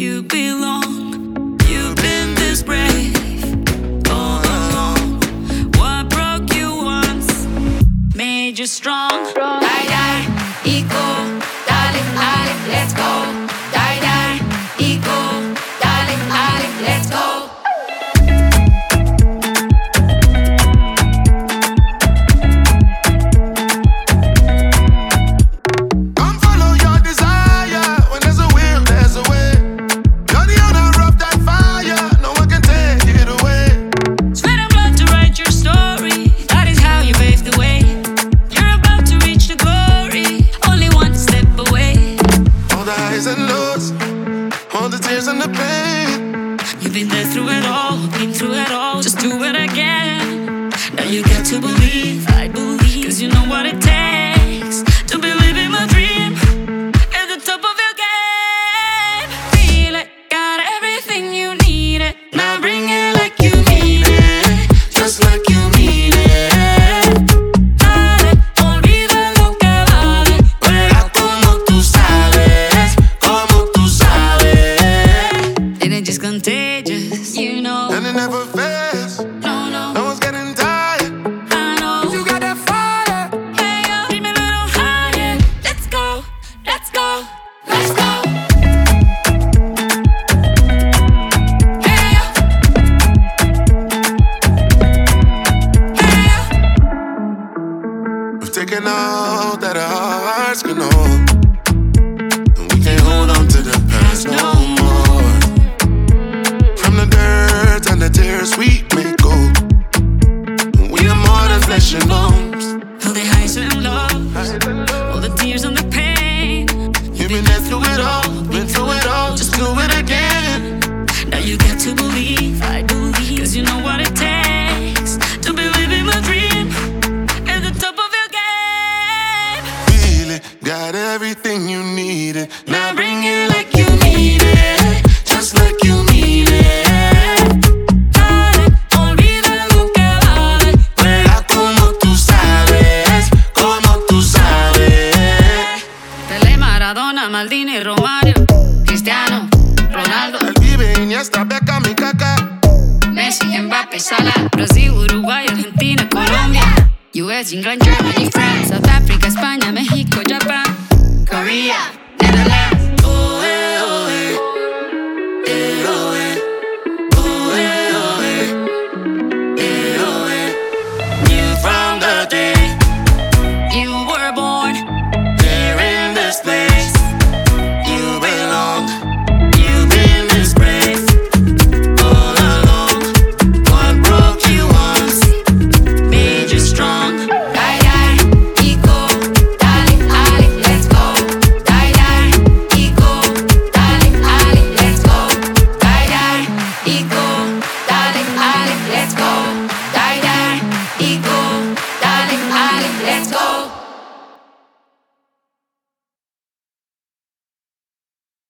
you belong. You've been this brave all along. What broke you once made you strong. Die, die, ego, darling, darling, let's go. Die, die, ego, darling, darling, let's go. Come follow your desire. When there's a will, there's a way. You're the owner of that fire. No one can take it away. Sweat and blood to write your story. That is how you paved the way. You're about to reach the glory. Only one step away. All the highs and lows, all the tears and the pain. You've been there through it all, been through it all. Just do it again. Now you got to believe, I believe. Cause you know what it takes to believe in my dream. At the top of your game. Feel it, got everything you need it. Now bring it like you need it. Just like you need it. Dale, olvida lo que vale. Juega como tú sabes, como tú sabes. And it's just contagious, you know. And it never fails. No, no, No one's getting tired. I know. You got that fire. Hey, yo, keep me a little higher. Let's go, let's go, let's go. Hey, yo. Hey, yo. We've taken all that our hearts can hold, and we can't hold on to the past no more. From the dirt and the tears we may go, and we are more than flesh and bones. All the highs and lows, all the tears and the pain. You've been there through it all, been through it all. Just do it again. Now you got to believe, I believe. Cause you know what it takes to believe in my dream. At the top of your game. Feel it, got everything you needed. Now bring it like you need it. Just like you need it. Dale, olvida lo que vale. Juega como tú sabes, como tú sabes. Pelé, Maradona, Maldini, Romario, Cristiano, Ronaldo, El Vive, Iniesta, Beckham y Kaká. Messi, Mbappé, Salah, Brasil, Uruguay, Argentina, Colombia, US, England, Germany, France, South Africa, España, México, Japan, Korea, Netherlands.